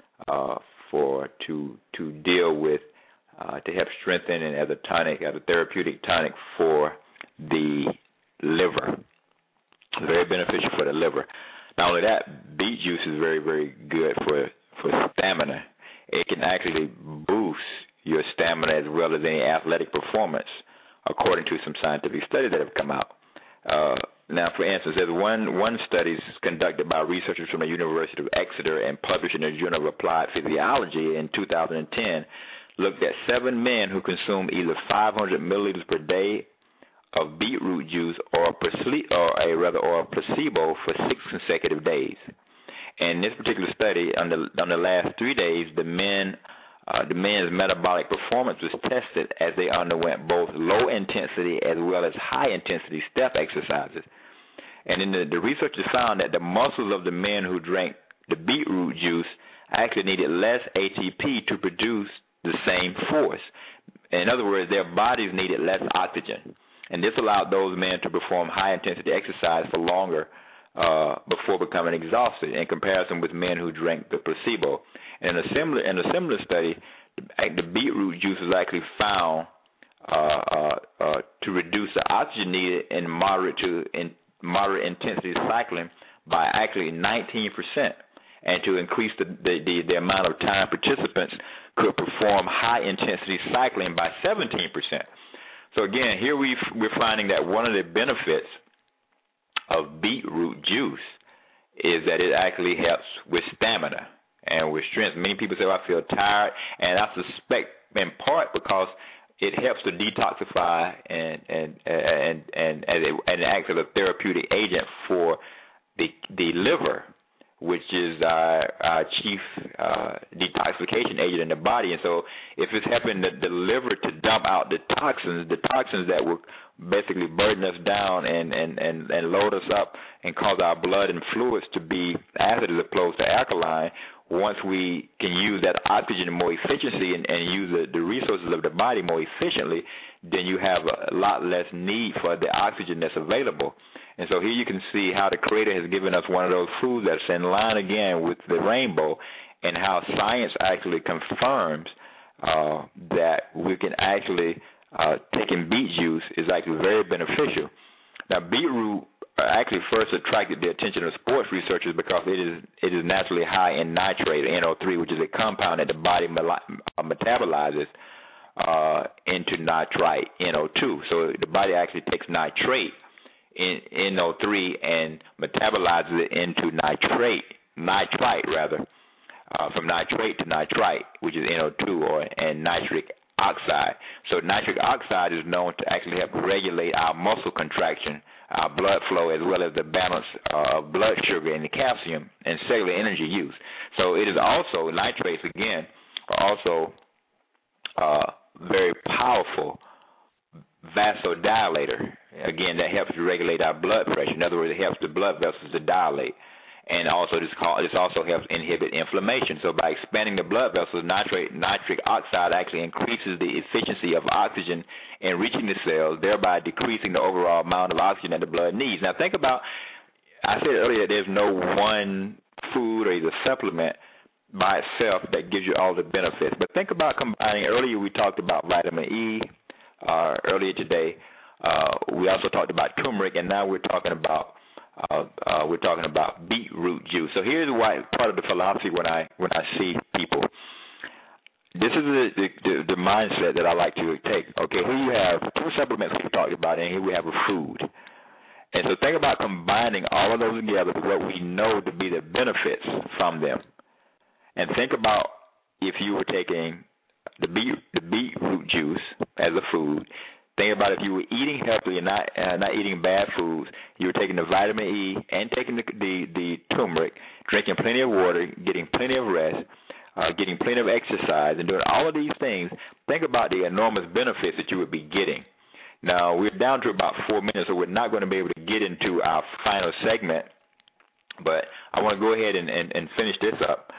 to deal with, to help strengthen and as a tonic, as a therapeutic tonic for the liver. Very beneficial for the liver. Not only that, beet juice is very, very good for stamina. It can actually boost your stamina as well as any athletic performance, according to some scientific studies that have come out. Now, for instance, there's one study conducted by researchers from the University of Exeter and published in the Journal of Applied Physiology in 2010, looked at 7 men who consumed either 500 milliliters per day of beetroot juice or a placebo for 6 consecutive days. And in this particular study, on the last 3 days, the men's metabolic performance was tested as they underwent both low-intensity as well as high-intensity step exercises. And then the researchers found that the muscles of the men who drank the beetroot juice actually needed less ATP to produce the same force. In other words, their bodies needed less oxygen. And this allowed those men to perform high-intensity exercise for longer before becoming exhausted, in comparison with men who drank the placebo. And in a similar study, the beetroot juice was actually found to reduce the oxygen needed in moderate intensity cycling by actually 19%, and to increase the amount of time participants could perform high-intensity cycling by 17%. So again, here we're finding that one of the benefits of beetroot juice is that it actually helps with stamina and with strength. Many people say, I feel tired, and I suspect in part because it helps to detoxify and acts as a therapeutic agent for the liver, which is our chief detoxification agent in the body. And so if it's helping the liver to dump out the toxins that will basically burden us down and load us up and cause our blood and fluids to be acid as opposed to alkaline, once we can use that oxygen more efficiently and use the resources of the body more efficiently, then you have a lot less need for the oxygen that's available. And so here you can see how the Creator has given us one of those foods that's in line again with the rainbow, and how science actually confirms that we can actually, taking beet juice is actually very beneficial. Now, beetroot actually first attracted the attention of sports researchers because it is naturally high in nitrate, NO3, which is a compound that the body metabolizes into nitrite, NO2. So the body actually takes nitrate, NO3, and metabolizes it into nitrite from nitrate to nitrite, which is NO2 and nitric oxide. So nitric oxide is known to actually help regulate our muscle contraction, our blood flow, as well as the balance of blood sugar and the calcium and cellular energy use. So it is also, nitrates again are also very powerful vasodilator. Again, that helps to regulate our blood pressure. In other words, it helps the blood vessels to dilate. And also this also helps inhibit inflammation. So by expanding the blood vessels, nitric oxide actually increases the efficiency of oxygen in reaching the cells, thereby decreasing the overall amount of oxygen that the blood needs. Now think about, I said earlier, there's no one food or either supplement by itself that gives you all the benefits. But think about combining. Earlier we talked about vitamin E. Earlier today we also talked about turmeric, and now we're talking about beetroot juice. So here's why part of the philosophy when I see people. This is the mindset that I like to take. Okay, here you have two supplements we talked about, and here we have a food. And so think about combining all of those together with what we know to be the benefits from them. And think about if you were taking the beetroot juice as a food. Think about if you were eating healthily and not eating bad foods. You were taking the vitamin E and taking the turmeric, drinking plenty of water, getting plenty of rest, getting plenty of exercise, and doing all of these things. Think about the enormous benefits that you would be getting. Now, we're down to about 4 minutes, so we're not going to be able to get into our final segment, but I want to go ahead and finish this up.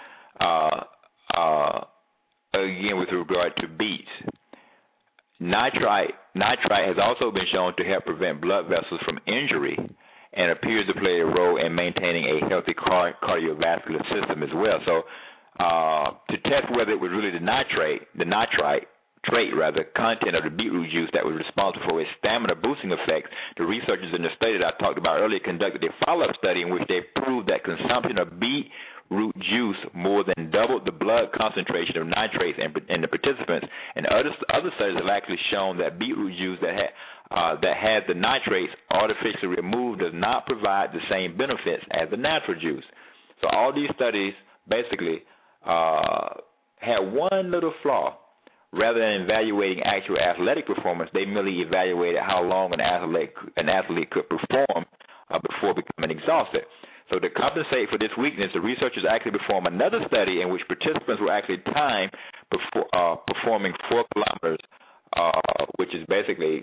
Again, with regard to beets. Nitrite has also been shown to help prevent blood vessels from injury and appears to play a role in maintaining a healthy cardiovascular system as well. So to test whether it was really the nitrite content of the beetroot juice that was responsible for its stamina-boosting effects, the researchers in the study that I talked about earlier conducted a follow-up study in which they proved that consumption of beetroot juice more than doubled the blood concentration of nitrates in the participants. And other studies have actually shown that beetroot juice that has the nitrates artificially removed does not provide the same benefits as the natural juice. So all these studies basically had one little flaw. Rather than evaluating actual athletic performance, they merely evaluated how long an athlete could perform before becoming exhausted. So to compensate for this weakness, the researchers actually performed another study in which participants were actually timed performing 4 kilometers, which is basically,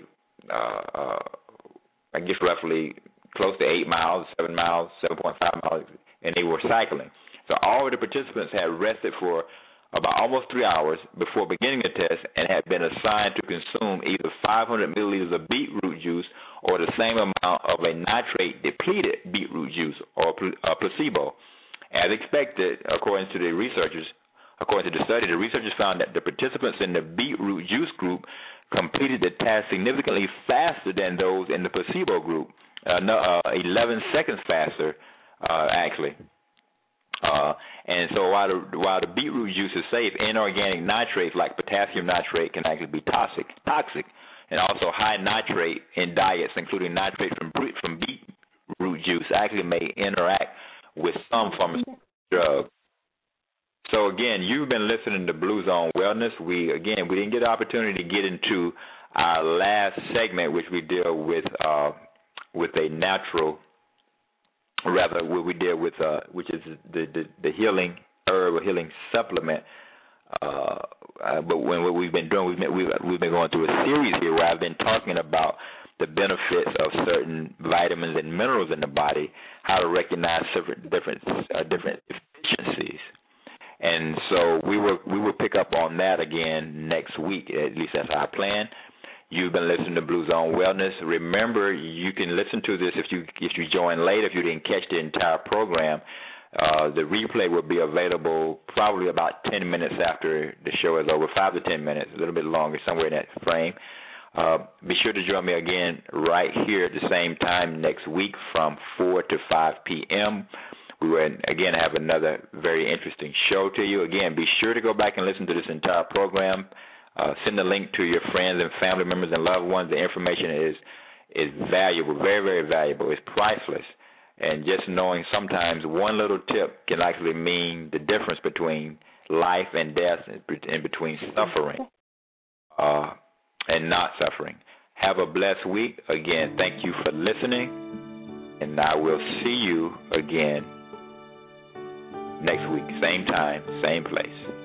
I guess, roughly close to 8 miles, 7 miles, 7.5 miles, and they were cycling. So all of the participants had rested for about almost 3 hours before beginning the test and had been assigned to consume either 500 milliliters of beetroot juice or the same amount of a nitrate-depleted beetroot juice or placebo. As expected, according to the study, the researchers found that the participants in the beetroot juice group completed the task significantly faster than those in the placebo group, 11 seconds faster, actually. And so while the beetroot juice is safe, inorganic nitrates like potassium nitrate can actually be toxic, and also high nitrate in diets, including nitrate from beetroot juice, actually may interact with some pharmaceutical drugs. So again, you've been listening to Blue Zone Wellness. We didn't get the opportunity to get into our last segment, which we deal with a natural. Rather, what we deal with, which is the healing herb or healing supplement. But what we've been doing, we've been going through a series here where I've been talking about the benefits of certain vitamins and minerals in the body, how to recognize different deficiencies. And so we will pick up on that again next week. At least that's our plan. You've been listening to Blue Zone Wellness. Remember, you can listen to this if you join late, if you didn't catch the entire program. The replay will be available probably about 10 minutes after the show is over, 5 to 10 minutes, a little bit longer, somewhere in that frame. Be sure to join me again right here at the same time next week from 4 to 5 p.m. We will, again, have another very interesting show to you. Again, be sure to go back and listen to this entire program. Send the link to your friends and family members and loved ones. The information is valuable, very, very valuable. It's priceless. And just knowing sometimes one little tip can actually mean the difference between life and death and between suffering and not suffering. Have a blessed week. Again, thank you for listening, and I will see you again next week, same time, same place.